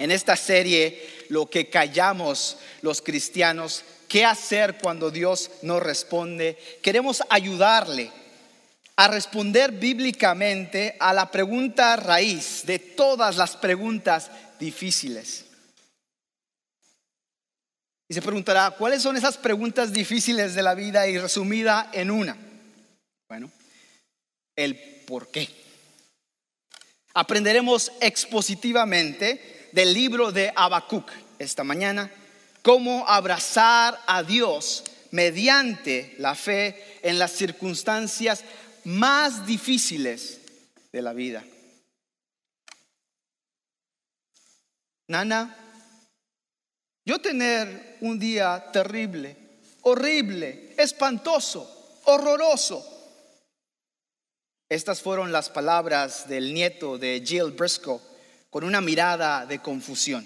en esta serie, lo que callamos los cristianos, qué hacer cuando Dios no responde. Queremos ayudarle a responder bíblicamente a la pregunta raíz de todas las preguntas difíciles. Y se preguntará, ¿cuáles son esas preguntas difíciles de la vida? Y resumida en una. Bueno, el por qué. Aprenderemos expositivamente del libro de Habacuc esta mañana, cómo abrazar a Dios mediante la fe en las circunstancias más difíciles de la vida. Nana, yo tener un día terrible, horrible, espantoso, horroroso. Estas fueron las palabras del nieto de Jill Briscoe con una mirada de confusión.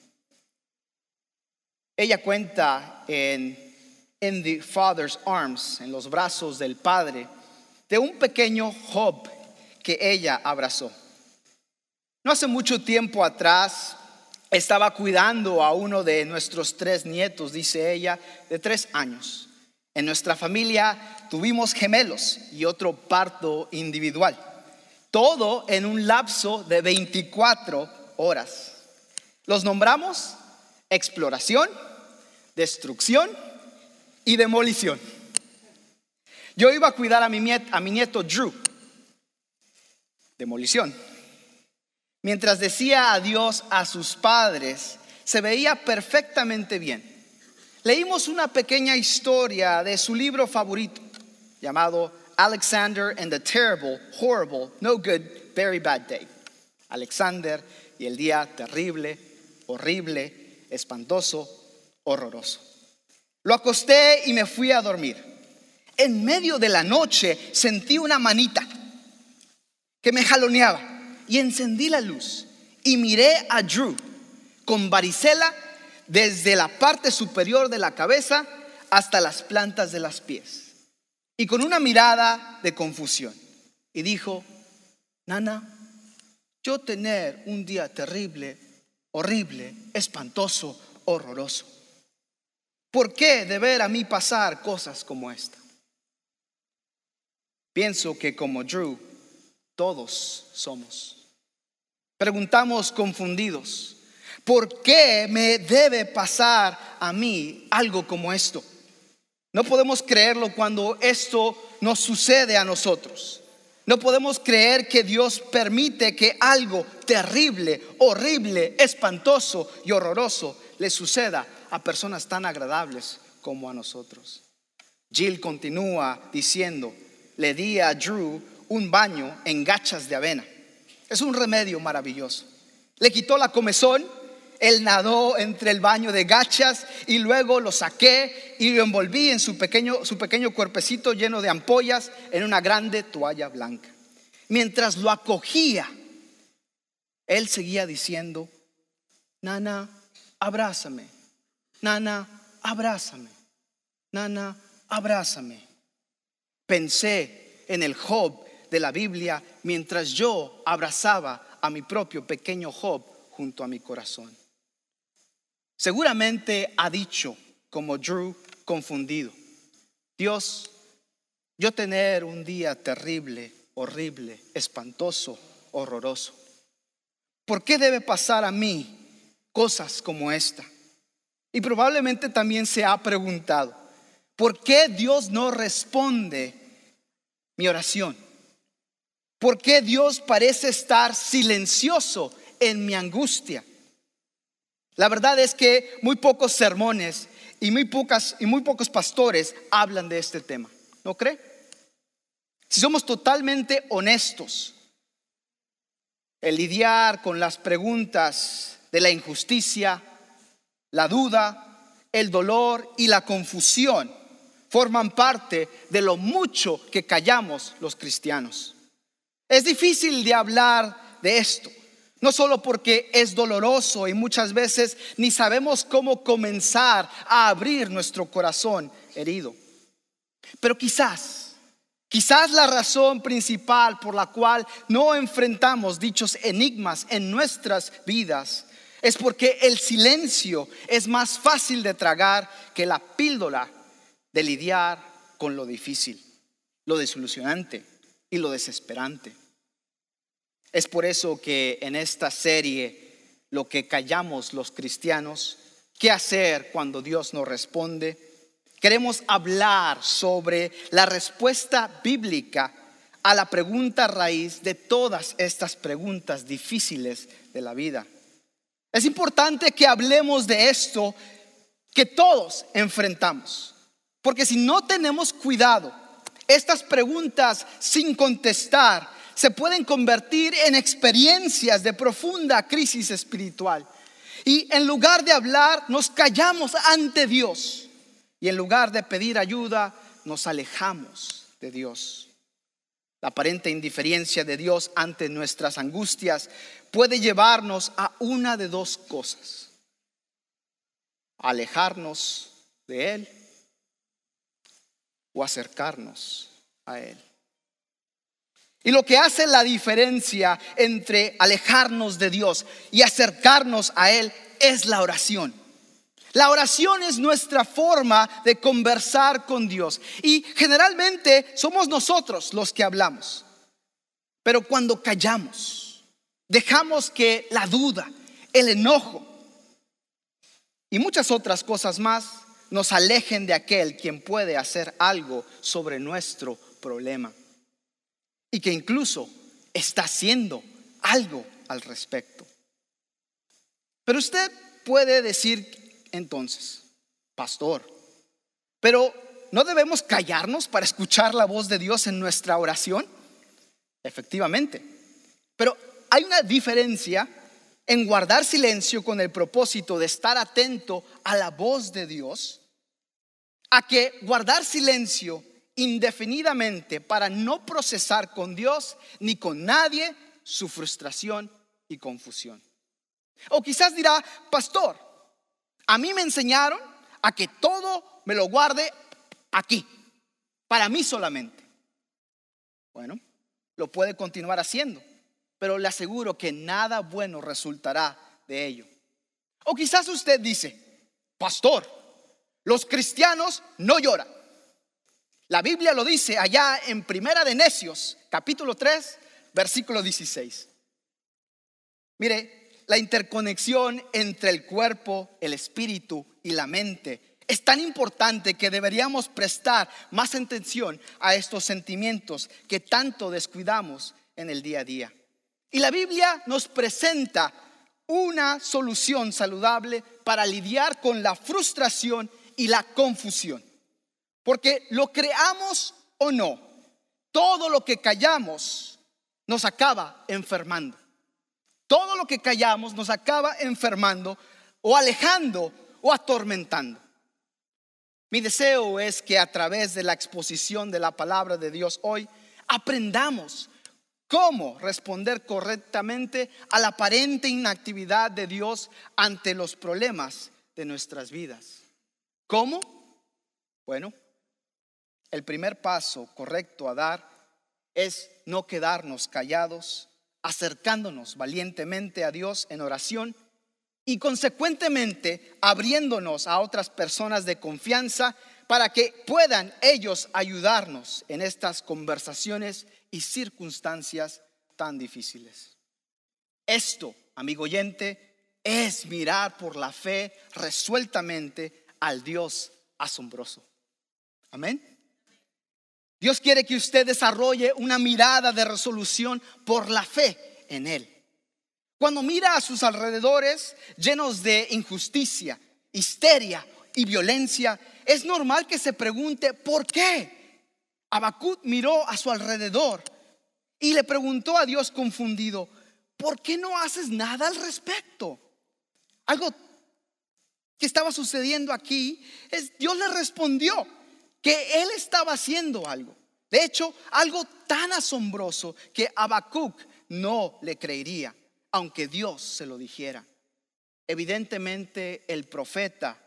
Ella cuenta in the Father's Arms, en los brazos del Padre, de un pequeño Job que ella abrazó. No hace mucho tiempo atrás estaba cuidando a uno de nuestros 3 nietos, dice ella, de 3 años. En nuestra familia tuvimos gemelos y otro parto individual. Todo en un lapso de 24 horas. Los nombramos exploración, destrucción y demolición. Yo iba a cuidar a mi nieto Drew. Demolición. Mientras decía adiós a sus padres, se veía perfectamente bien. Leímos una pequeña historia de su libro favorito, llamado Alexander and the Terrible, Horrible, No Good, Very Bad Day. Alexander y el día terrible, horrible, espantoso, horroroso. Lo acosté y me fui a dormir. En medio de la noche sentí una manita que me jaloneaba y encendí la luz y miré a Drew con varicela desde la parte superior de la cabeza hasta las plantas de los pies y con una mirada de confusión. Y dijo, Nana, yo tener un día terrible, horrible, espantoso, horroroso. ¿Por qué deber a mí pasar cosas como esta? Pienso que como Drew, todos somos. Preguntamos confundidos, ¿por qué me debe pasar a mí algo como esto? No podemos creerlo cuando esto nos sucede a nosotros. No podemos creer que Dios permite que algo terrible, horrible, espantoso y horroroso le suceda a personas tan agradables como a nosotros. Jill continúa diciendo, le di a Drew un baño en gachas de avena. Es un remedio maravilloso. Le quitó la comezón. Él nadó entre el baño de gachas y luego lo saqué y lo envolví en su pequeño cuerpecito lleno de ampollas en una grande toalla blanca. Mientras lo acogía, él seguía diciendo, Nana, abrázame. Nana, abrázame. Nana, abrázame. Pensé en el Job de la Biblia mientras yo abrazaba a mi propio pequeño Job junto a mi corazón. Seguramente ha dicho, como Drew, confundido, Dios, yo tener un día terrible, horrible, espantoso, horroroso. ¿Por qué debe pasar a mí cosas como esta? Y probablemente también se ha preguntado, ¿por qué Dios no responde mi oración? ¿Por qué Dios parece estar silencioso en mi angustia? La verdad es que muy pocos sermones y muy pocos pastores hablan de este tema, ¿no cree? Si somos totalmente honestos, el lidiar con las preguntas de la injusticia, la duda, el dolor y la confusión forman parte de lo mucho que callamos los cristianos. Es difícil de hablar de esto. No solo porque es doloroso y muchas veces ni sabemos cómo comenzar a abrir nuestro corazón herido. Pero quizás la razón principal por la cual no enfrentamos dichos enigmas en nuestras vidas es porque el silencio es más fácil de tragar que la píldora de lidiar con lo difícil, lo desilusionante y lo desesperante. Es por eso que en esta serie, lo que callamos los cristianos, ¿qué hacer cuando Dios no responde?, queremos hablar sobre la respuesta bíblica a la pregunta raíz de todas estas preguntas difíciles de la vida. Es importante que hablemos de esto que todos enfrentamos, porque si no tenemos cuidado, estas preguntas sin contestar se pueden convertir en experiencias de profunda crisis espiritual. Y en lugar de hablar, nos callamos ante Dios. Y en lugar de pedir ayuda, nos alejamos de Dios. La aparente indiferencia de Dios ante nuestras angustias puede llevarnos a una de dos cosas: alejarnos de Él o acercarnos a Él. Y lo que hace la diferencia entre alejarnos de Dios y acercarnos a Él es la oración. La oración es nuestra forma de conversar con Dios. Y generalmente somos nosotros los que hablamos. Pero cuando callamos, dejamos que la duda, el enojo y muchas otras cosas más nos alejen de aquel quien puede hacer algo sobre nuestro problema. Y que incluso está haciendo algo al respecto. Pero usted puede decir entonces: pastor, pero ¿no debemos callarnos para escuchar la voz de Dios en nuestra oración? Efectivamente, pero hay una diferencia en guardar silencio con el propósito de estar atento a la voz de Dios, a que guardar silencio indefinidamente para no procesar con Dios ni con nadie su frustración y confusión. O quizás dirá: pastor, a mí me enseñaron a que todo me lo guarde aquí, para mí solamente. Bueno, lo puede continuar haciendo, pero le aseguro que nada bueno resultará de ello. O quizás usted dice: pastor, los cristianos no lloran. La Biblia lo dice allá en Primera de Necios, capítulo 3, versículo 16. Mire, la interconexión entre el cuerpo, el espíritu y la mente es tan importante que deberíamos prestar más atención a estos sentimientos que tanto descuidamos en el día a día. Y la Biblia nos presenta una solución saludable para lidiar con la frustración y la confusión. Porque lo creamos o no, todo lo que callamos nos acaba enfermando. Todo lo que callamos nos acaba enfermando o alejando o atormentando. Mi deseo es que a través de la exposición de la palabra de Dios hoy aprendamos cómo responder correctamente a la aparente inactividad de Dios ante los problemas de nuestras vidas. ¿Cómo? Bueno, el primer paso correcto a dar es no quedarnos callados, acercándonos valientemente a Dios en oración y consecuentemente abriéndonos a otras personas de confianza para que puedan ellos ayudarnos en estas conversaciones y circunstancias tan difíciles. Esto, amigo oyente, es mirar por la fe resueltamente al Dios asombroso. Amén. Dios quiere que usted desarrolle una mirada de resolución por la fe en Él. Cuando mira a sus alrededores llenos de injusticia, histeria y violencia, es normal que se pregunte ¿por qué? Habacuc miró a su alrededor y le preguntó a Dios confundido: ¿por qué no haces nada al respecto? Algo que estaba sucediendo aquí es Dios le respondió que Él estaba haciendo algo. De hecho, algo tan asombroso que Habacuc no le creería, aunque Dios se lo dijera. Evidentemente el profeta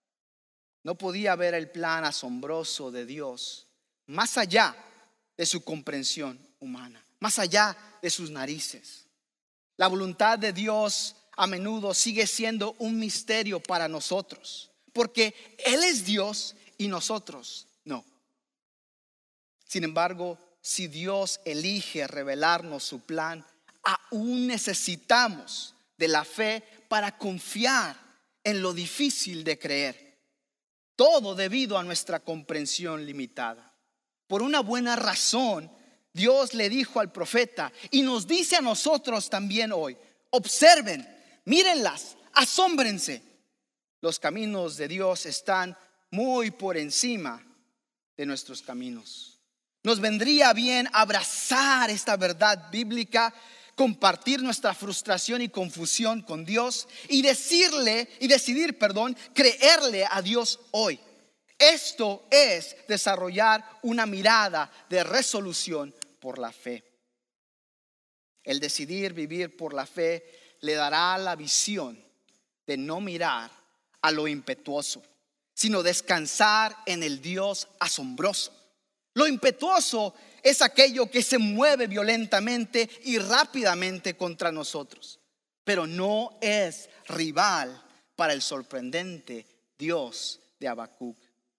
no podía ver el plan asombroso de Dios más allá de su comprensión humana, más allá de sus narices. La voluntad de Dios a menudo sigue siendo un misterio para nosotros, porque Él es Dios y nosotros no. Sin embargo, si Dios elige revelarnos su plan, aún necesitamos de la fe para confiar en lo difícil de creer. Todo debido a nuestra comprensión limitada. Por una buena razón, Dios le dijo al profeta y nos dice a nosotros también hoy: observen, mírenlas, asómbrense. Los caminos de Dios están muy por encima de nuestros caminos. Nos vendría bien abrazar esta verdad bíblica, compartir nuestra frustración y confusión con Dios y decidir, creerle a Dios hoy. Esto es desarrollar una mirada de resolución por la fe. El decidir vivir por la fe le dará la visión de no mirar a lo impetuoso, sino descansar en el Dios asombroso. Lo impetuoso es aquello que se mueve violentamente y rápidamente contra nosotros, pero no es rival para el sorprendente Dios de Habacuc.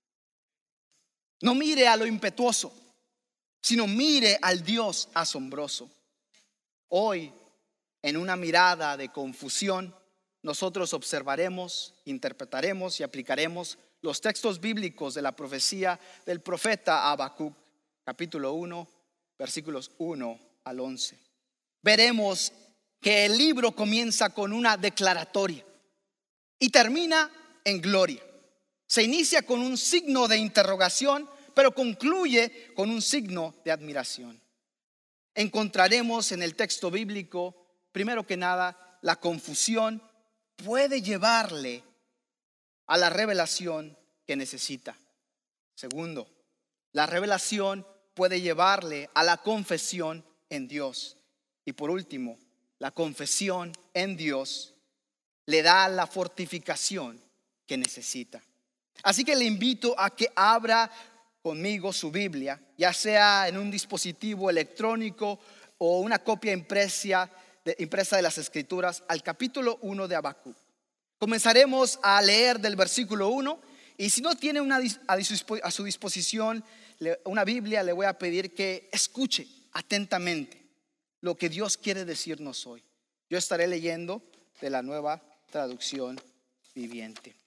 No mire a lo impetuoso, sino mire al Dios asombroso. Hoy, en una mirada de confusión, nosotros observaremos, interpretaremos y aplicaremos los textos bíblicos de la profecía del profeta Habacuc, capítulo 1, versículos 1 al 11. Veremos que el libro comienza con una declaratoria y termina en gloria. Se inicia con un signo de interrogación, pero concluye con un signo de admiración. Encontraremos en el texto bíblico, primero que nada, la confusión puede llevarle a la revelación que necesita. Segundo, la revelación puede llevarle a la confesión en Dios. Y por último, la confesión en Dios le da la fortificación que necesita. Así que le invito a que abra conmigo su Biblia, ya sea en un dispositivo electrónico o una copia impresa de las Escrituras, al capítulo 1 de Habacuc. Comenzaremos a leer del versículo 1, y si no tiene a su disposición una Biblia, le voy a pedir que escuche atentamente lo que Dios quiere decirnos hoy. Yo estaré leyendo de la Nueva Traducción Viviente.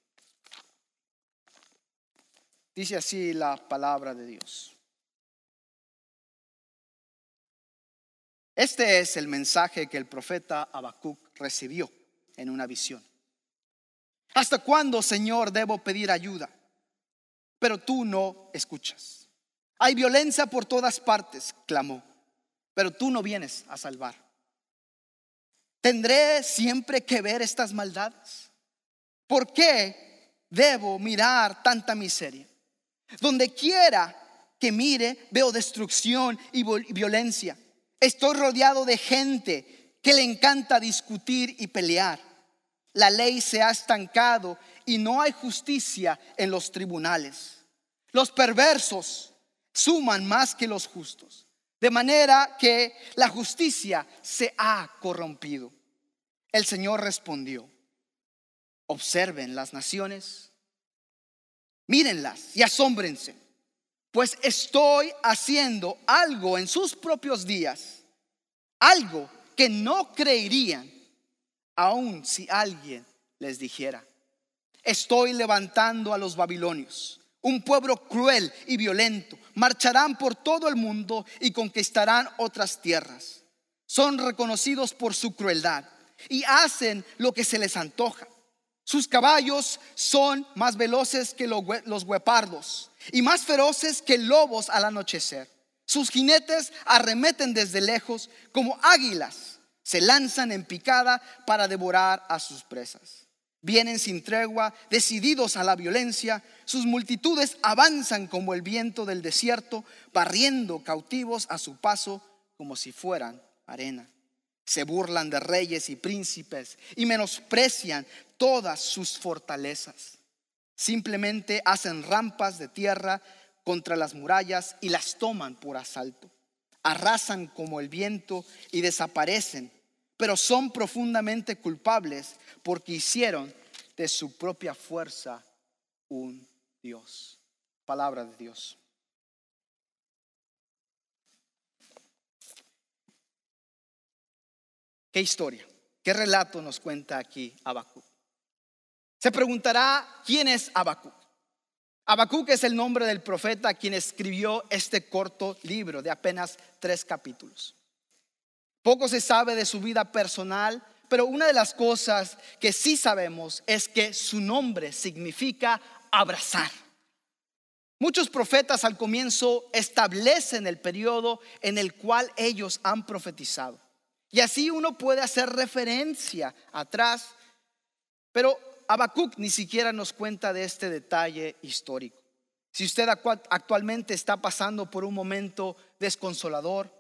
Dice así la palabra de Dios. Este es el mensaje que el profeta Habacuc recibió en una visión. ¿Hasta cuándo, Señor, debo pedir ayuda? Pero tú no escuchas. Hay violencia por todas partes, clamó, pero tú no vienes a salvar. ¿Tendré siempre que ver estas maldades? ¿Por qué debo mirar tanta miseria? Donde quiera que mire, veo destrucción y violencia. Estoy rodeado de gente que le encanta discutir y pelear. La ley se ha estancado y no hay justicia en los tribunales. Los perversos suman más que los justos, de manera que la justicia se ha corrompido. El Señor respondió: observen las naciones, mírenlas y asómbrense, pues estoy haciendo algo en sus propios días, algo que no creerían aun si alguien les dijera. Estoy levantando a los babilonios, un pueblo cruel y violento. Marcharán por todo el mundo y conquistarán otras tierras. Son reconocidos por su crueldad y hacen lo que se les antoja. Sus caballos son más veloces que los guepardos y más feroces que lobos al anochecer. Sus jinetes arremeten desde lejos como águilas. Se lanzan en picada para devorar a sus presas. Vienen sin tregua, decididos a la violencia. Sus multitudes avanzan como el viento del desierto, barriendo cautivos a su paso como si fueran arena. Se burlan de reyes y príncipes y menosprecian todas sus fortalezas. Simplemente hacen rampas de tierra contra las murallas y las toman por asalto. Arrasan como el viento y desaparecen, pero son profundamente culpables porque hicieron de su propia fuerza un Dios. Palabra de Dios. ¿Qué historia? ¿Qué relato nos cuenta aquí Habacuc? Se preguntará, ¿quién es Habacuc? Habacuc es el nombre del profeta quien escribió este corto libro de apenas 3 capítulos. Poco se sabe de su vida personal, pero una de las cosas que sí sabemos es que su nombre significa abrazar. Muchos profetas al comienzo establecen el periodo en el cual ellos han profetizado. Y así uno puede hacer referencia atrás, pero Habacuc ni siquiera nos cuenta de este detalle histórico. Si usted actualmente está pasando por un momento desconsolador,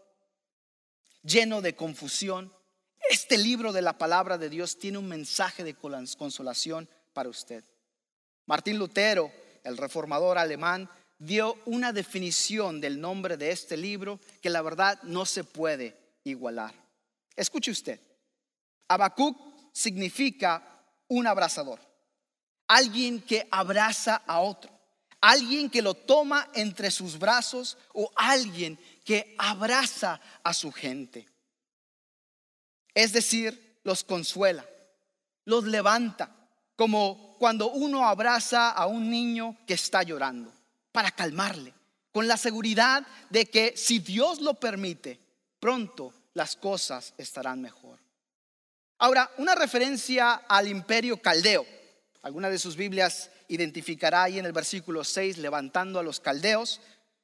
lleno de confusión, este libro de la palabra de Dios tiene un mensaje de consolación para usted. Martín Lutero, el reformador alemán, dio una definición del nombre de este libro que la verdad no se puede igualar. Escuche usted, Habacuc significa un abrazador, alguien que abraza a otro, alguien que lo toma entre sus brazos o alguien que abraza a su gente. Es decir, los consuela, los levanta, como cuando uno abraza a un niño que está llorando, para calmarle, con la seguridad de que si Dios lo permite, pronto las cosas estarán mejor. Ahora, una referencia al imperio caldeo. Alguna de sus Biblias identificará ahí en el versículo 6, levantando a los caldeos.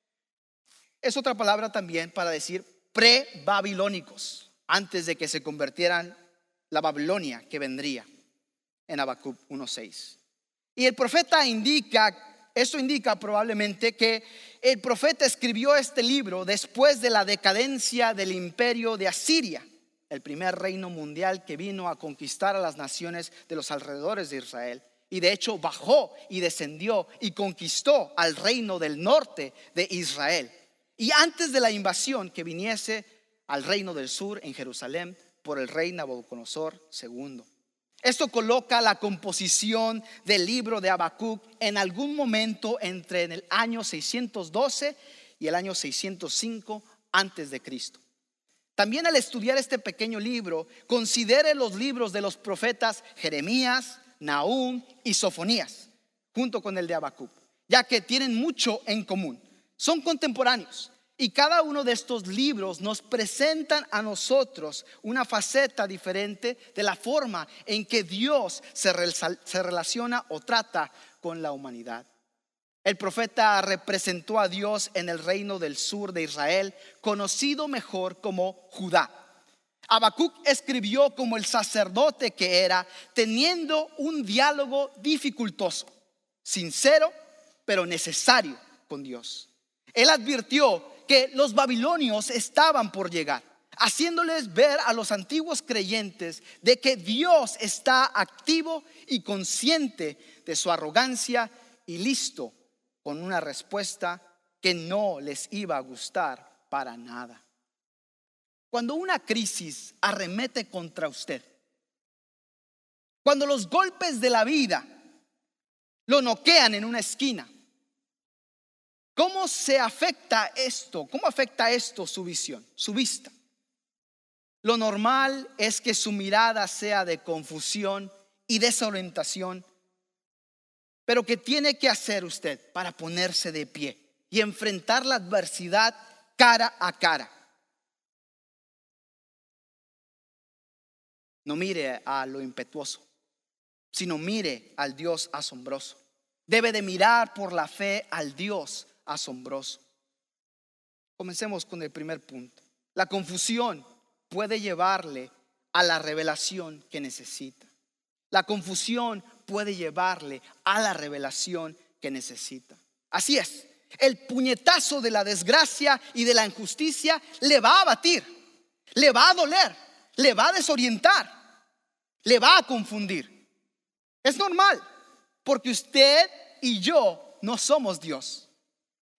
Es otra palabra también para decir pre-babilónicos, antes de que se convirtieran la Babilonia que vendría en Habacuc 1:6. Y el profeta esto indica probablemente que el profeta escribió este libro después de la decadencia del imperio de Asiria, el primer reino mundial que vino a conquistar a las naciones de los alrededores de Israel. Y de hecho bajó y descendió y conquistó al reino del norte de Israel. Y antes de la invasión que viniese al reino del sur en Jerusalén por el rey Nabucodonosor II. Esto coloca la composición del libro de Habacuc en algún momento entre el año 612 y el año 605 antes de Cristo. También al estudiar este pequeño libro, considere los libros de los profetas Jeremías, Nahum y Sofonías, junto con el de Habacuc, ya que tienen mucho en común. Son contemporáneos y cada uno de estos libros nos presentan a nosotros una faceta diferente de la forma en que Dios se relaciona o trata con la humanidad. El profeta representó a Dios en el reino del sur de Israel, conocido mejor como Judá. Habacuc escribió como el sacerdote que era, teniendo un diálogo dificultoso, sincero, pero necesario con Dios. Él advirtió que los babilonios estaban por llegar, haciéndoles ver a los antiguos creyentes de que Dios está activo y consciente de su arrogancia y listo con una respuesta que no les iba a gustar para nada. Cuando una crisis arremete contra usted, cuando los golpes de la vida lo noquean en una esquina, ¿cómo se afecta esto? ¿Cómo afecta esto su visión, su vista? Lo normal es que su mirada sea de confusión y desorientación. Pero ¿qué tiene que hacer usted para ponerse de pie y enfrentar la adversidad cara a cara? No mire a lo impetuoso, sino mire al Dios asombroso. Debe de mirar por la fe al Dios asombroso. Comencemos con el primer punto. La confusión puede llevarle a la revelación que necesita. La confusión puede llevarle a la revelación que necesita. Así es, el puñetazo de la desgracia y de la injusticia le va a abatir, le va a doler, le va a desorientar, le va a confundir. Es normal, porque usted y yo no somos Dios.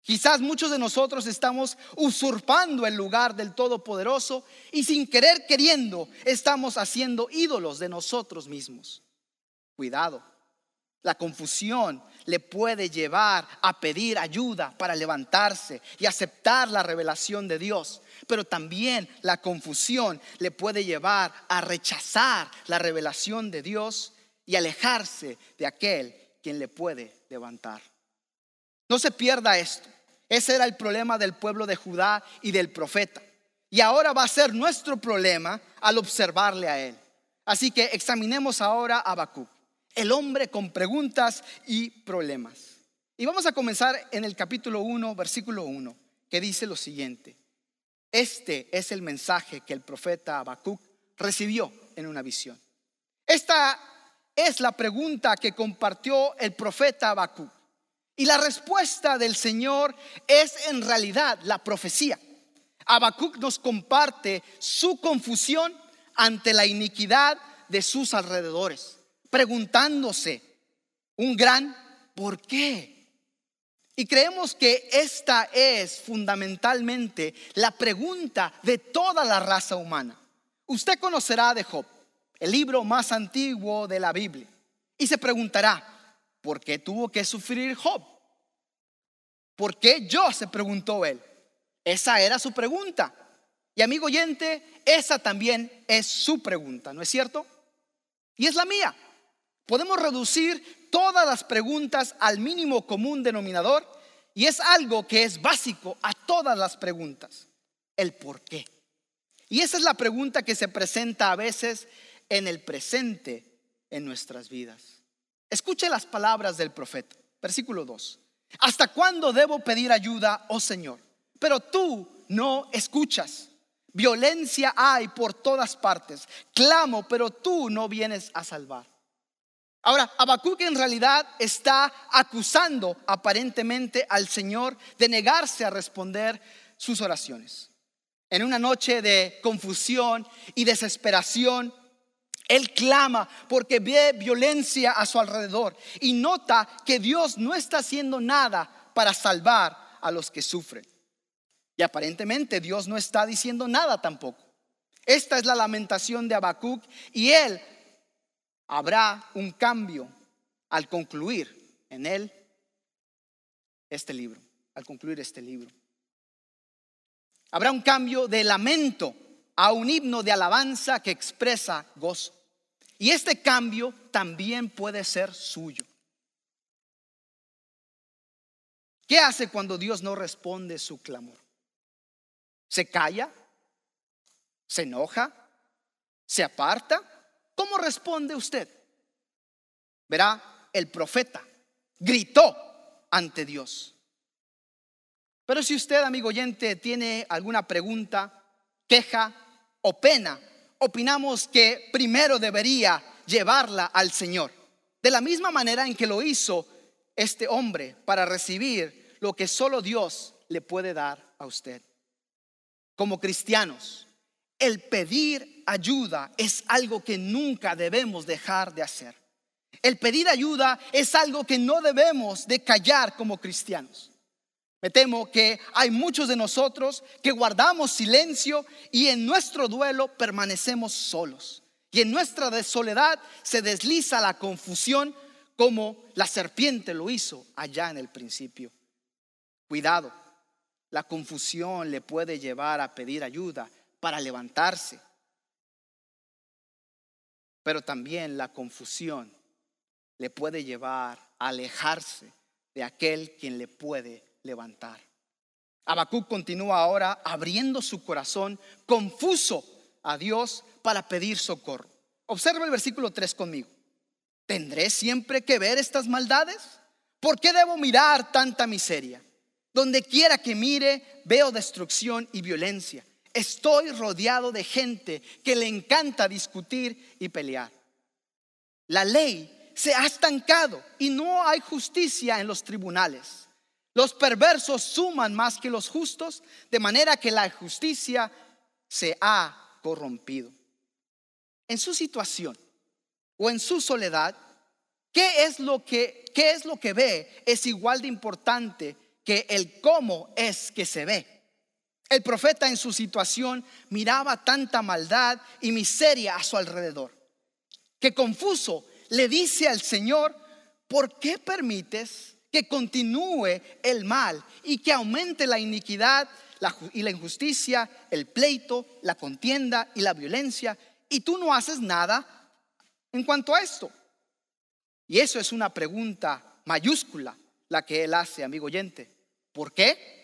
Quizás muchos de nosotros estamos usurpando el lugar del Todopoderoso y sin querer queriendo estamos haciendo ídolos de nosotros mismos. Cuidado, la confusión le puede llevar a pedir ayuda para levantarse y aceptar la revelación de Dios. Pero también la confusión le puede llevar a rechazar la revelación de Dios y alejarse de aquel quien le puede levantar. No se pierda esto. Ese era el problema del pueblo de Judá y del profeta. Y ahora va a ser nuestro problema al observarle a él. Así que examinemos ahora a Habacuc, el hombre con preguntas y problemas. Y vamos a comenzar en el capítulo 1, versículo 1, que dice lo siguiente. Este es el mensaje que el profeta Habacuc recibió en una visión. Esta es la pregunta que compartió el profeta Habacuc. Y la respuesta del Señor es en realidad la profecía. Habacuc nos comparte su confusión ante la iniquidad de sus alrededores, preguntándose un gran ¿por qué? Y creemos que esta es fundamentalmente la pregunta de toda la raza humana. Usted conocerá de Job, el libro más antiguo de la Biblia, y se preguntará, ¿por qué tuvo que sufrir Job? ¿Por qué yo? Se preguntó él. Esa era su pregunta. Y amigo oyente, esa también es su pregunta, ¿no es cierto? Y es la mía. Podemos reducir todas las preguntas al mínimo común denominador, y es algo que es básico a todas las preguntas: el por qué. Y esa es la pregunta que se presenta a veces en el presente en nuestras vidas. Escuche las palabras del profeta, versículo 2. ¿Hasta cuándo debo pedir ayuda, oh Señor? Pero tú no escuchas. Violencia hay por todas partes. Clamo, pero tú no vienes a salvar. Ahora, Habacuc en realidad está acusando aparentemente al Señor de negarse a responder sus oraciones. En una noche de confusión y desesperación, él clama porque ve violencia a su alrededor y nota que Dios no está haciendo nada para salvar a los que sufren. Y aparentemente Dios no está diciendo nada tampoco. Esta es la lamentación de Habacuc, y él habrá un cambio al concluir en él este libro. Al concluir este libro, habrá un cambio de lamento a un himno de alabanza que expresa gozo. Y este cambio también puede ser suyo. ¿Qué hace cuando Dios no responde su clamor? ¿Se calla? ¿Se enoja? ¿Se aparta? ¿Cómo responde usted? Verá, el profeta gritó ante Dios. Pero si usted, amigo oyente, tiene alguna pregunta, queja o pena, opinamos que primero debería llevarla al Señor, de la misma manera en que lo hizo este hombre para recibir lo que solo Dios le puede dar a usted. Como cristianos, el pedir ayuda es algo que nunca debemos dejar de hacer. El pedir ayuda es algo que no debemos de callar como cristianos. Me temo que hay muchos de nosotros que guardamos silencio y en nuestro duelo permanecemos solos. Y en nuestra soledad se desliza la confusión como la serpiente lo hizo allá en el principio. Cuidado, la confusión le puede llevar a pedir ayuda para levantarse. Pero también la confusión le puede llevar a alejarse de aquel quien le puede levantar. Habacuc continúa ahora abriendo su corazón confuso a Dios para pedir socorro. Observa el versículo 3 conmigo. ¿Tendré siempre que ver estas maldades? ¿Por qué debo mirar tanta miseria? Donde quiera que mire, veo destrucción y violencia. Estoy rodeado de gente que le encanta discutir y pelear. La ley se ha estancado y no hay justicia en los tribunales. Los perversos suman más que los justos, de manera que la justicia se ha corrompido. En su situación o en su soledad, ¿qué es lo que ve? Es igual de importante que el cómo es que se ve. El profeta en su situación miraba tanta maldad y miseria a su alrededor, que confuso le dice al Señor: ¿por qué permites que continúe el mal y que aumente la iniquidad y la injusticia, el pleito, la contienda y la violencia, y tú no haces nada en cuanto a esto? Y eso es una pregunta mayúscula la que él hace, amigo oyente. ¿Por qué?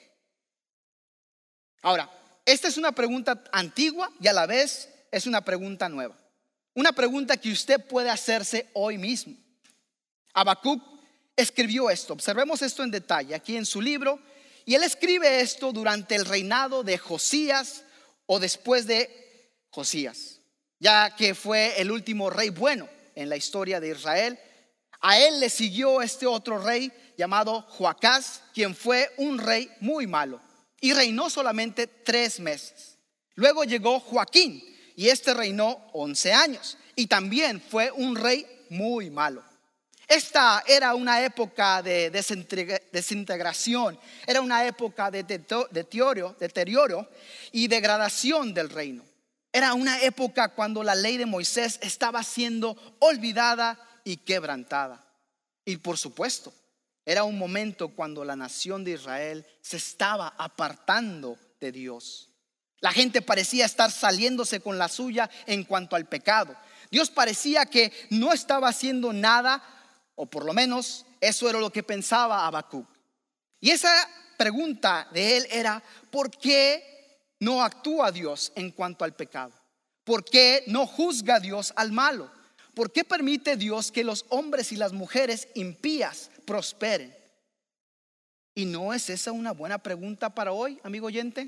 Ahora, esta es una pregunta antigua y a la vez es una pregunta nueva. Una pregunta que usted puede hacerse hoy mismo. Habacuc escribió esto. Observemos esto en detalle aquí en su libro. Y él escribe esto durante el reinado de Josías o después de Josías, ya que fue el último rey bueno en la historia de Israel. A él le siguió este otro rey llamado Joacás, quien fue un rey muy malo y reinó solamente 3 meses. Luego llegó Joaquín y este reinó 11 años y también fue un rey muy malo. Esta era una época de desintegración, era una época de deterioro y degradación del reino. Era una época cuando la ley de Moisés estaba siendo olvidada y quebrantada. Y por supuesto, era un momento cuando la nación de Israel se estaba apartando de Dios. La gente parecía estar saliéndose con la suya en cuanto al pecado. Dios parecía que no estaba haciendo nada, o por lo menos eso era lo que pensaba Habacuc. Y esa pregunta de él era: ¿por qué no actúa Dios en cuanto al pecado? ¿Por qué no juzga Dios al malo? ¿Por qué permite Dios que los hombres y las mujeres impías prosperen? ¿Y no es esa una buena pregunta para hoy, amigo oyente?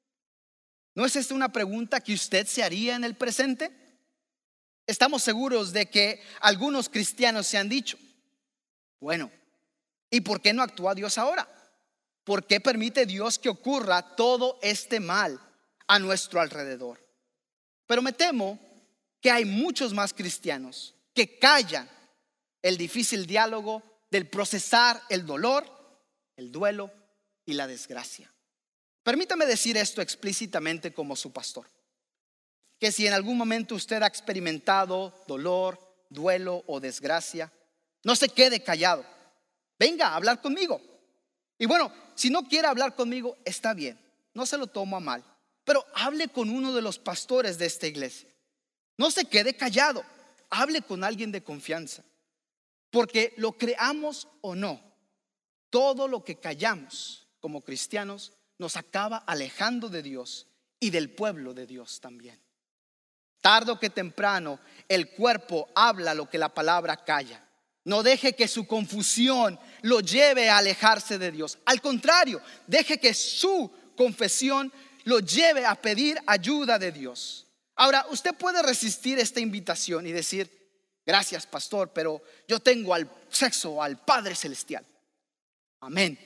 ¿No es esta una pregunta que usted se haría en el presente? Estamos seguros de que algunos cristianos se han dicho: bueno, ¿y por qué no actúa Dios ahora? ¿Por qué permite Dios que ocurra todo este mal a nuestro alrededor? Pero me temo que hay muchos más cristianos que callan el difícil diálogo del procesar el dolor, el duelo y la desgracia. Permítame decir esto explícitamente como su pastor: que si en algún momento usted ha experimentado dolor, duelo o desgracia, no se quede callado. Venga a hablar conmigo. Y bueno, si no quiere hablar conmigo, está bien, no se lo tomo a mal, pero hable con uno de los pastores de esta iglesia. No se quede callado, hable con alguien de confianza. Porque lo creamos o no, todo lo que callamos como cristianos nos acaba alejando de Dios y del pueblo de Dios también. Tarde o que temprano el cuerpo habla lo que la palabra calla. No deje que su confusión lo lleve a alejarse de Dios. Al contrario, deje que su confesión lo lleve a pedir ayuda de Dios. Ahora, usted puede resistir esta invitación y decir: gracias, pastor, pero yo tengo al sexo, al Padre Celestial. Amén.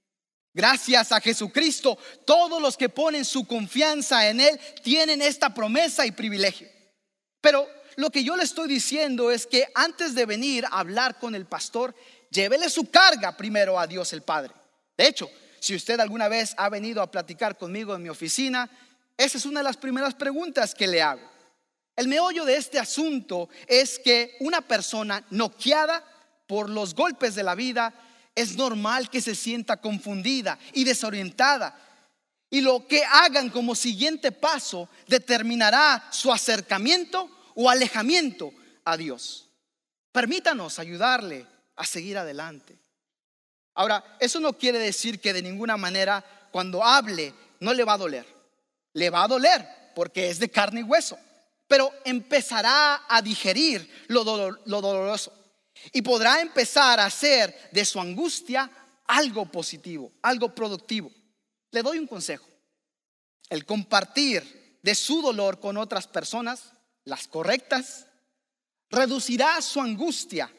Gracias a Jesucristo, todos los que ponen su confianza en Él tienen esta promesa y privilegio. Pero lo que yo le estoy diciendo es que antes de venir a hablar con el pastor, llévele su carga primero a Dios el Padre. De hecho, si usted alguna vez ha venido a platicar conmigo en mi oficina, esa es una de las primeras preguntas que le hago. El meollo de este asunto es que una persona noqueada por los golpes de la vida, es normal que se sienta confundida y desorientada. Y lo que hagan como siguiente paso determinará su acercamiento o alejamiento a Dios. Permítanos ayudarle a seguir adelante. Ahora, eso no quiere decir que de ninguna manera cuando hable no le va a doler. Le va a doler porque es de carne y hueso, pero empezará a digerir lo doloroso y podrá empezar a hacer de su angustia algo positivo, algo productivo. Le doy un consejo: el compartir de su dolor con otras personas, las correctas, reducirá su angustia.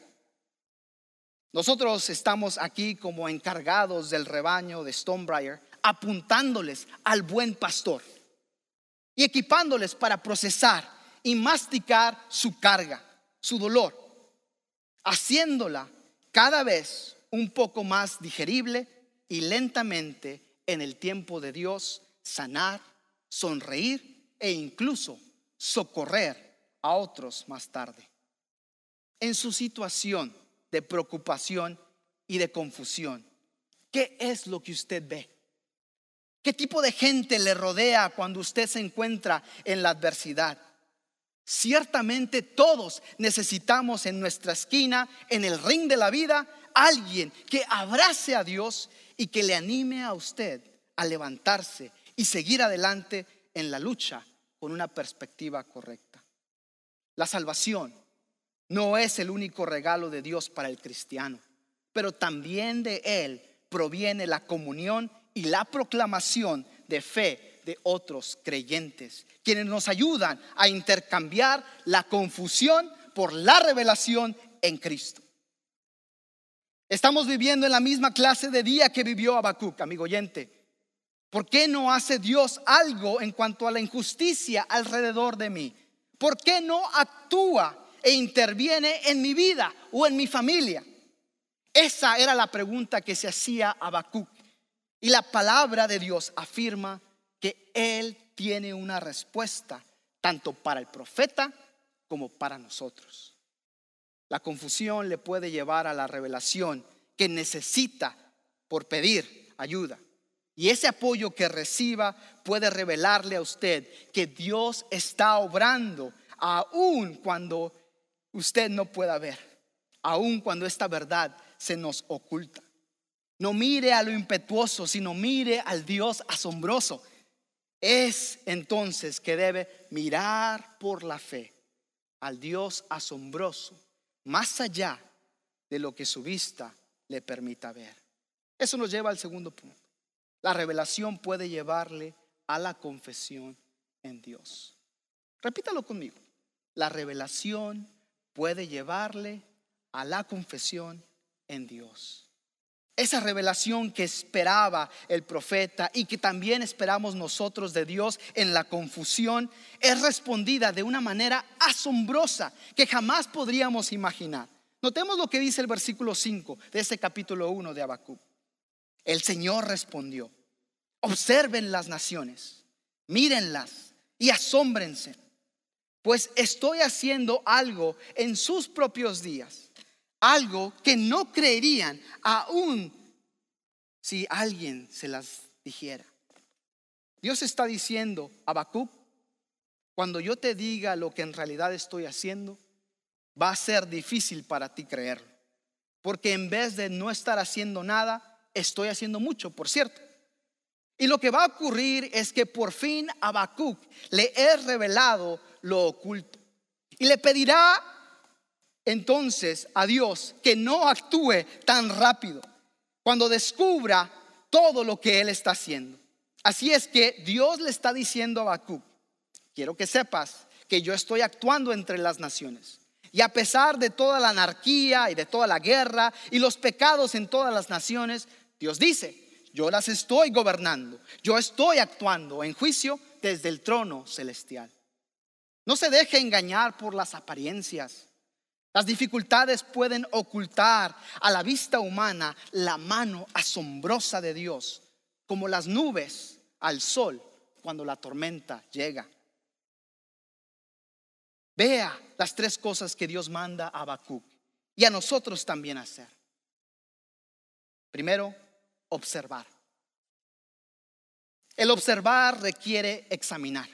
Nosotros estamos aquí como encargados del rebaño de Stonebriar, apuntándoles al buen pastor y equipándoles para procesar y masticar su carga, su dolor, haciéndola cada vez un poco más digerible y lentamente en el tiempo de Dios sanar, sonreír e incluso socorrer a otros más tarde. En su situación de preocupación y de confusión, ¿qué es lo que usted ve? ¿Qué tipo de gente le rodea cuando usted se encuentra en la adversidad? Ciertamente todos necesitamos en nuestra esquina, en el ring de la vida, alguien que abrace a Dios y que le anime a usted a levantarse y seguir adelante en la lucha con una perspectiva correcta. La salvación no es el único regalo de Dios para el cristiano, pero también de Él proviene la comunión y la proclamación de fe de otros creyentes, quienes nos ayudan a intercambiar la confusión por la revelación en Cristo. Estamos viviendo en la misma clase de día que vivió Habacuc, amigo oyente. ¿Por qué no hace Dios algo en cuanto a la injusticia alrededor de mí? ¿Por qué no actúa e interviene en mi vida o en mi familia? Esa era la pregunta que se hacía Habacuc. Y la palabra de Dios afirma que Él tiene una respuesta tanto para el profeta como para nosotros. La confusión le puede llevar a la revelación que necesita por pedir ayuda. Y ese apoyo que reciba puede revelarle a usted que Dios está obrando aun cuando usted no pueda ver, aun cuando esta verdad se nos oculta. No mire a lo impetuoso, sino mire al Dios asombroso. Es entonces que debe mirar por la fe al Dios asombroso, más allá de lo que su vista le permita ver. Eso nos lleva al segundo punto. La revelación puede llevarle a la confesión en Dios. Repítalo conmigo. La revelación puede llevarle a la confesión en Dios. Esa revelación que esperaba el profeta y que también esperamos nosotros de Dios en la confusión es respondida de una manera asombrosa que jamás podríamos imaginar. Notemos lo que dice el versículo 5 de este capítulo 1 de Habacuc. El Señor respondió: observen las naciones, mírenlas y asómbrense, pues estoy haciendo algo en sus propios días, algo que no creerían aún si alguien se las dijera. Dios está diciendo: Habacuc, cuando yo te diga lo que en realidad estoy haciendo, va a ser difícil para ti creerlo, porque en vez de no estar haciendo nada, estoy haciendo mucho, por cierto. Y lo que va a ocurrir es que por fin Habacuc le he revelado lo oculto y le pedirá entonces a Dios que no actúe tan rápido cuando descubra todo lo que él está haciendo. Así es que Dios le está diciendo a Habacuc: quiero que sepas que yo estoy actuando entre las naciones, y a pesar de toda la anarquía y de toda la guerra y los pecados en todas las naciones, Dios dice: yo las estoy gobernando, yo estoy actuando en juicio desde el trono celestial. No se deje engañar por las apariencias. Las dificultades pueden ocultar a la vista humana la mano asombrosa de Dios, como las nubes al sol cuando la tormenta llega. Vea las tres cosas que Dios manda a Habacuc y a nosotros también hacer. Primero, observar. El observar requiere examinar.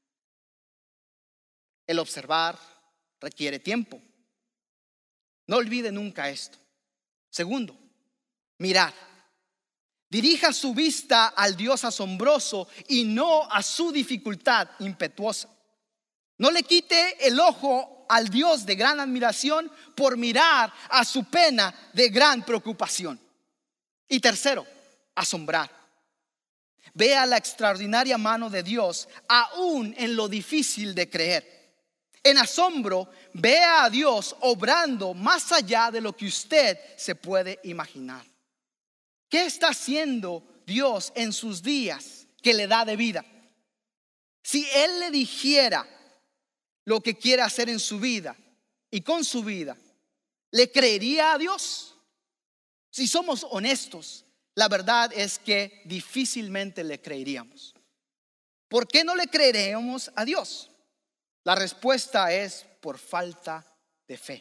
El observar requiere tiempo. No olvide nunca esto. Segundo, mirar. Dirija su vista al Dios asombroso y no a su dificultad impetuosa. No le quite el ojo al Dios de gran admiración por mirar a su pena de gran preocupación. Y tercero, asombrar. Vea la extraordinaria mano de Dios aún en lo difícil de creer. En asombro, vea a Dios obrando más allá de lo que usted se puede imaginar. ¿Qué está haciendo Dios en sus días que le da de vida? Si Él le dijera lo que quiere hacer en su vida y con su vida, ¿le creería a Dios? Si somos honestos, la verdad es que difícilmente le creeríamos. ¿Por qué no le creeremos a Dios? La respuesta es por falta de fe.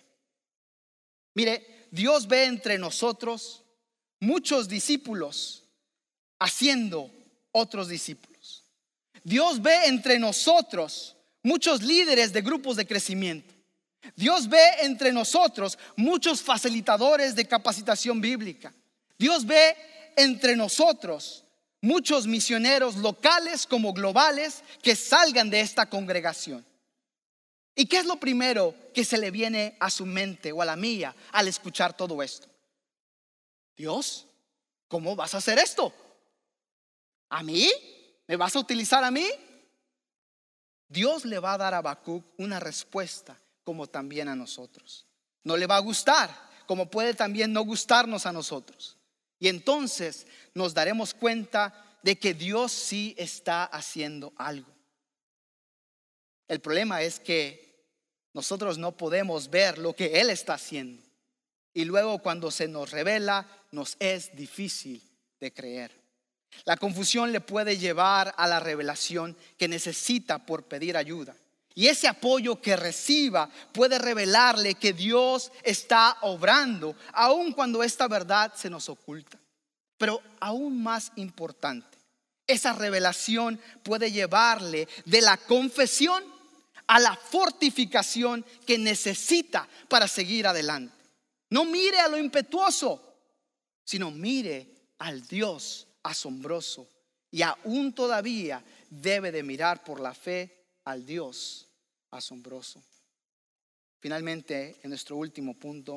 Mire, Dios ve entre nosotros muchos discípulos haciendo otros discípulos. Dios ve entre nosotros muchos líderes de grupos de crecimiento. Dios ve entre nosotros muchos facilitadores de capacitación bíblica. Dios ve entre nosotros muchos misioneros locales como globales que salgan de esta congregación. ¿Y qué es lo primero que se le viene a su mente o a la mía al escuchar todo esto? Dios, ¿cómo vas a hacer esto? ¿A mí? ¿Me vas a utilizar a mí? Dios le va a dar a Habacuc una respuesta como también a nosotros. No le va a gustar, como puede también no gustarnos a nosotros. Y entonces nos daremos cuenta de que Dios sí está haciendo algo. El problema es que nosotros no podemos ver lo que Él está haciendo. Y luego cuando se nos revela, nos es difícil de creer. La confusión le puede llevar a la revelación que necesita por pedir ayuda. Y ese apoyo que reciba puede revelarle que Dios está obrando, aun cuando esta verdad se nos oculta. Pero aún más importante, esa revelación puede llevarle de la confesión a la fortificación que necesita para seguir adelante. No mire a lo impetuoso, sino mire al Dios asombroso. Y aún todavía debe de mirar por la fe al Dios asombroso. Finalmente, en nuestro último punto,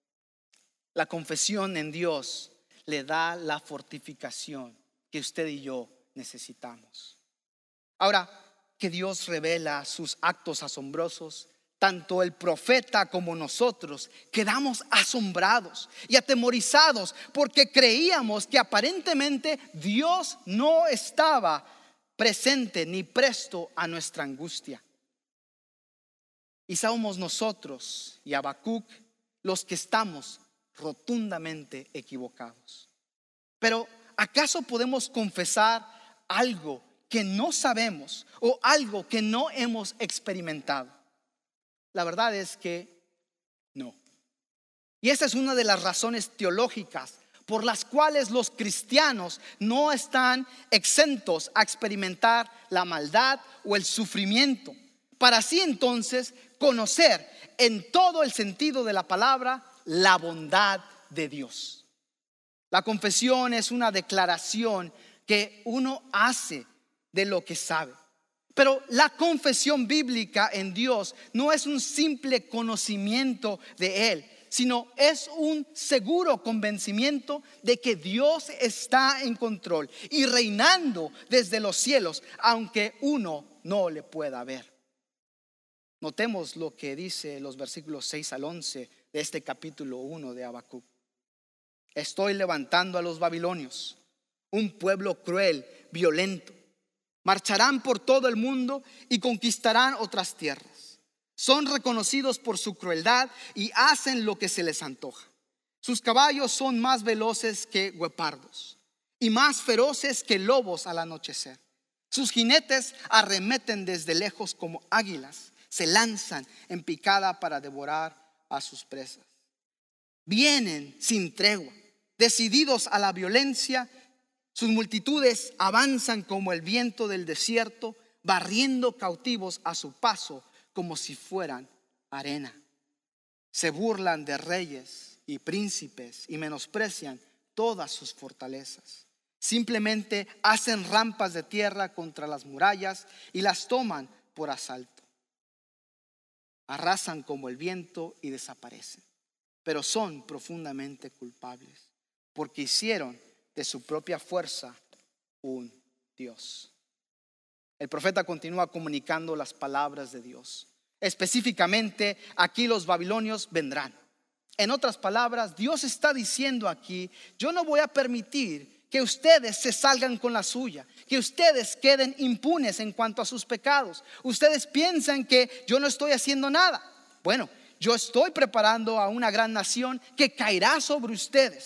la confesión en Dios le da la fortificación que usted y yo necesitamos. Ahora que Dios revela sus actos asombrosos, tanto el profeta como nosotros quedamos asombrados y atemorizados porque creíamos que aparentemente Dios no estaba presente ni presto a nuestra angustia. Y somos nosotros y Habacuc los que estamos rotundamente equivocados. Pero ¿acaso podemos confesar algo que no sabemos o algo que no hemos experimentado? La verdad es que no. Y esa es una de las razones teológicas por las cuales los cristianos no están exentos a experimentar la maldad o el sufrimiento, para así entonces conocer en todo el sentido de la palabra la bondad de Dios. La confesión es una declaración que uno hace de lo que sabe. Pero la confesión bíblica en Dios no es un simple conocimiento de Él, sino es un seguro convencimiento de que Dios está en control y reinando desde los cielos, aunque uno no le pueda ver. Notemos lo que dice los versículos 6 al 11 de este capítulo 1 de Habacuc. Estoy levantando a los babilonios, un pueblo cruel, violento. Marcharán por todo el mundo y conquistarán otras tierras. Son reconocidos por su crueldad y hacen lo que se les antoja. Sus caballos son más veloces que guepardos y más feroces que lobos al anochecer. Sus jinetes arremeten desde lejos como águilas. Se lanzan en picada para devorar a sus presas. Vienen sin tregua, decididos a la violencia. Sus multitudes avanzan como el viento del desierto, barriendo cautivos a su paso como si fueran arena. Se burlan de reyes y príncipes y menosprecian todas sus fortalezas. Simplemente hacen rampas de tierra contra las murallas y las toman por asalto. Arrasan como el viento y desaparecen, pero son profundamente culpables porque hicieron de su propia fuerza un Dios. El profeta continúa comunicando las palabras de Dios. Específicamente, aquí los babilonios vendrán. En otras palabras, Dios está diciendo aquí: yo no voy a permitir que ustedes se salgan con la suya, que ustedes queden impunes en cuanto a sus pecados. Ustedes piensan que yo no estoy haciendo nada. Bueno, yo estoy preparando a una gran nación que caerá sobre ustedes.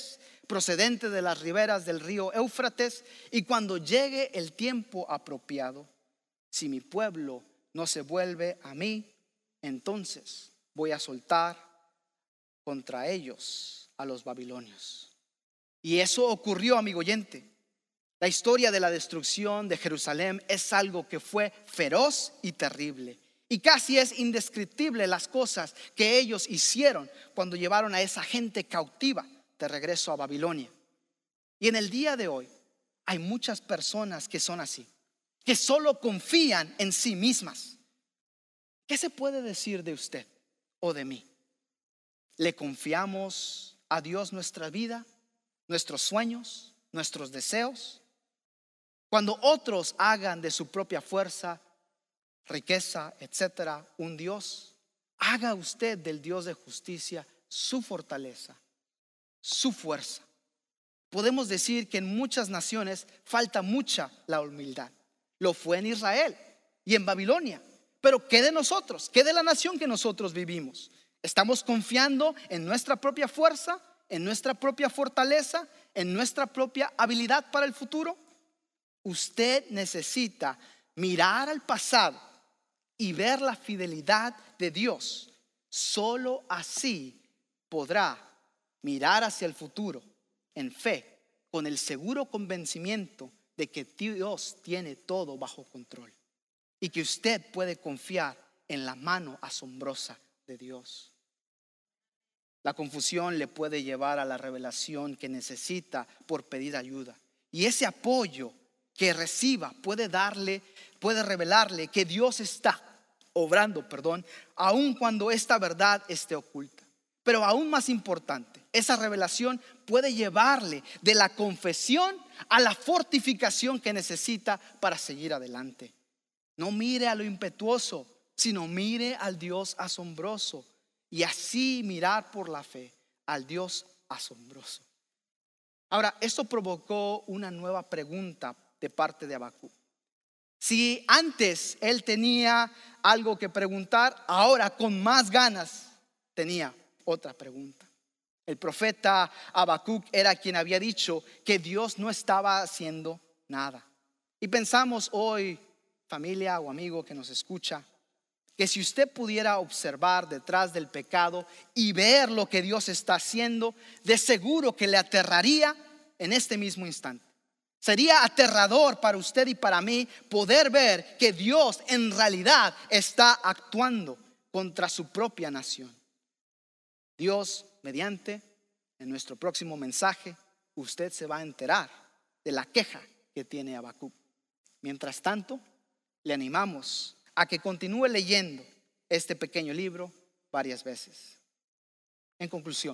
procedente de las riberas del río Éufrates, y cuando llegue el tiempo apropiado, si mi pueblo no se vuelve a mí, entonces voy a soltar contra ellos a los babilonios. Y eso ocurrió, amigo oyente. La historia de la destrucción de Jerusalén es algo que fue feroz y terrible. Y casi es indescriptible las cosas que ellos hicieron cuando llevaron a esa gente cautiva de regreso a Babilonia. Y en el día de hoy hay muchas personas que son así, que solo confían en sí mismas. ¿Qué se puede decir de usted o de mí? ¿Le confiamos a Dios nuestra vida, nuestros sueños, nuestros deseos? Cuando otros hagan de su propia fuerza, riqueza, etcétera, un Dios, haga usted del Dios de justicia su fortaleza, su fuerza. Podemos decir que en muchas naciones falta mucha la humildad. Lo fue en Israel y en Babilonia. Pero ¿qué de nosotros? ¿Qué de la nación que nosotros vivimos? ¿Estamos confiando en nuestra propia fuerza, en nuestra propia fortaleza, en nuestra propia habilidad para el futuro? Usted necesita mirar al pasado y ver la fidelidad de Dios. Solo así podrá mirar hacia el futuro en fe, con el seguro convencimiento de que Dios tiene todo bajo control y que usted puede confiar en la mano asombrosa de Dios. La confusión le puede llevar a la revelación que necesita por pedir ayuda, y ese apoyo que reciba puede revelarle que Dios está obrando, aun cuando esta verdad esté oculta. Pero aún más importante, esa revelación puede llevarle de la confesión a la fortificación que necesita para seguir adelante. No mire a lo impetuoso, sino mire al Dios asombroso, y así mirar por la fe al Dios asombroso. Ahora, esto provocó una nueva pregunta de parte de Habacuc. Si antes él tenía algo que preguntar, ahora con más ganas tenía otra pregunta. El profeta Habacuc era quien había dicho que Dios no estaba haciendo nada. Y pensamos hoy, familia o amigo que nos escucha, que si usted pudiera observar detrás del pecado y ver lo que Dios está haciendo, de seguro que le aterraría en este mismo instante. Sería aterrador para usted y para mí poder ver que Dios en realidad está actuando contra su propia nación. Dios, mediante, en nuestro próximo mensaje, usted se va a enterar de la queja que tiene Habacuc. Mientras tanto, le animamos a que continúe leyendo este pequeño libro varias veces. En conclusión,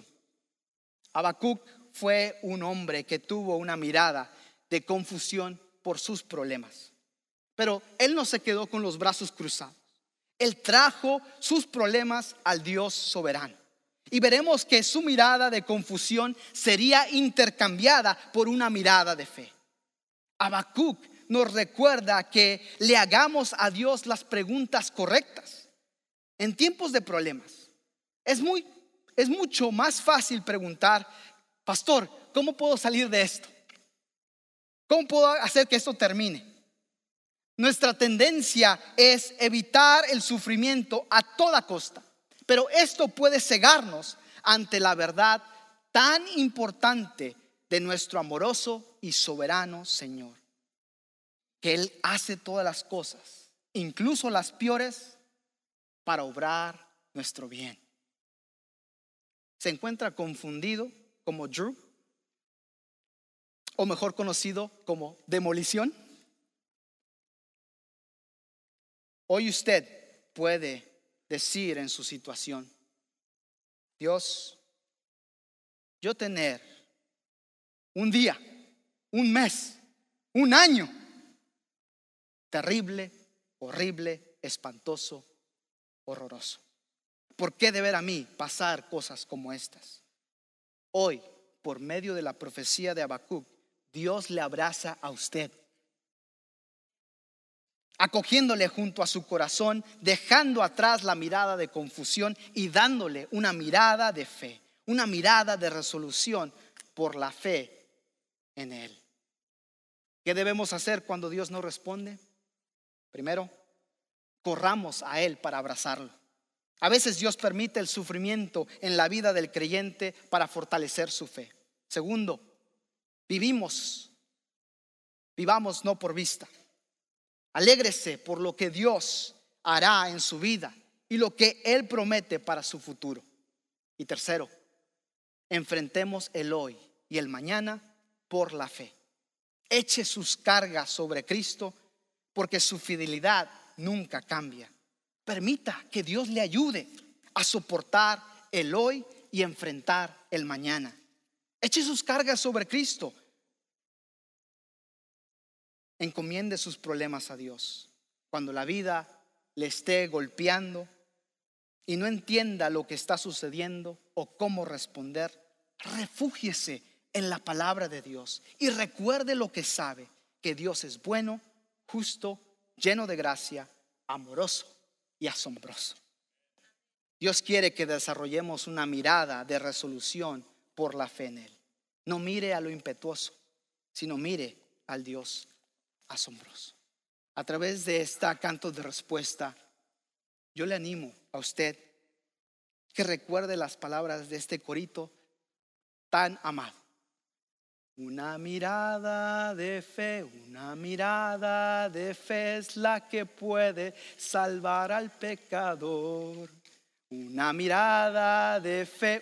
Habacuc fue un hombre que tuvo una mirada de confusión por sus problemas. Pero él no se quedó con los brazos cruzados. Él trajo sus problemas al Dios soberano. Y veremos que su mirada de confusión sería intercambiada por una mirada de fe. Habacuc nos recuerda que le hagamos a Dios las preguntas correctas. En tiempos de problemas, es mucho más fácil preguntar: pastor, ¿cómo puedo salir de esto? ¿Cómo puedo hacer que esto termine? Nuestra tendencia es evitar el sufrimiento a toda costa, pero esto puede cegarnos ante la verdad tan importante de nuestro amoroso y soberano Señor, que Él hace todas las cosas, incluso las peores, para obrar nuestro bien. ¿Se encuentra confundido como Drew? O mejor conocido como demolición. Hoy usted puede decir en su situación: Dios, yo tener un día, un mes, un año terrible, horrible, espantoso, horroroso. ¿Por qué deber a mí pasar cosas como estas? Hoy, por medio de la profecía de Habacuc, Dios le abraza a usted, acogiéndole junto a su corazón, dejando atrás la mirada de confusión y dándole una mirada de fe, una mirada de resolución por la fe en Él. ¿Qué debemos hacer cuando Dios no responde? Primero, corramos a Él para abrazarlo. A veces Dios permite el sufrimiento en la vida del creyente para fortalecer su fe. Segundo, vivamos no por vista. Alégrese por lo que Dios hará en su vida y lo que Él promete para su futuro. Y tercero, enfrentemos el hoy y el mañana por la fe. Eche sus cargas sobre Cristo, porque su fidelidad nunca cambia. Permita que Dios le ayude a soportar el hoy y enfrentar el mañana. Eche sus cargas sobre Cristo. Encomiende sus problemas a Dios. Cuando la vida le esté golpeando y no entienda lo que está sucediendo o cómo responder, refúgiese en la palabra de Dios y recuerde lo que sabe: que Dios es bueno, justo, lleno de gracia, amoroso y asombroso. Dios quiere que desarrollemos una mirada de resolución por la fe en Él. No mire a lo impetuoso, sino mire al Dios asombroso. A través de esta canto de respuesta, yo le animo a usted que recuerde las palabras de este corito tan amado. Una mirada de fe es la que puede salvar al pecador. Una mirada de fe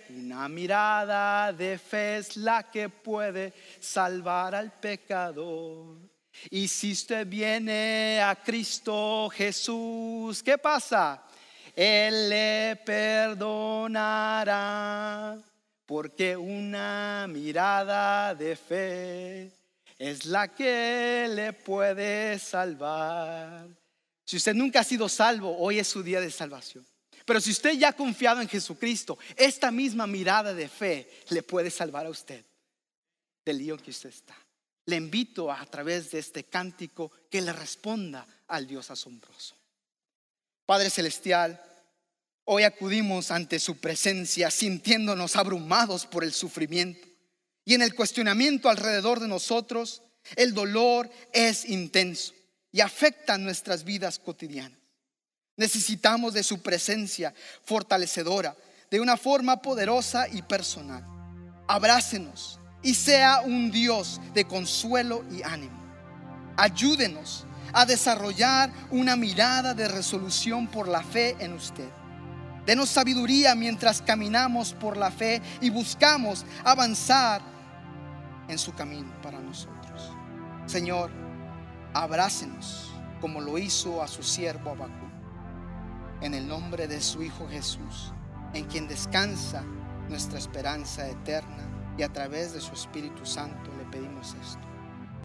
es la que puede salvar al pecador. Y si usted viene a Cristo Jesús, ¿qué pasa? Él le perdonará, porque una mirada de fe es la que le puede salvar. Si usted nunca ha sido salvo, hoy es su día de salvación. Pero si usted ya ha confiado en Jesucristo, esta misma mirada de fe le puede salvar a usted del lío en que usted está. Le invito a través de este cántico que le responda al Dios asombroso. Padre celestial, hoy acudimos ante su presencia sintiéndonos abrumados por el sufrimiento. Y en el cuestionamiento alrededor de nosotros, el dolor es intenso y afecta nuestras vidas cotidianas. Necesitamos de su presencia fortalecedora de una forma poderosa y personal. Abrácenos y sea un Dios de consuelo y ánimo. Ayúdenos a desarrollar una mirada de resolución por la fe en usted. Denos sabiduría mientras caminamos por la fe y buscamos avanzar en su camino para nosotros. Señor, abrácenos como lo hizo a su siervo Habacuc. En el nombre de su Hijo Jesús, en quien descansa nuestra esperanza eterna, y a través de su Espíritu Santo le pedimos esto.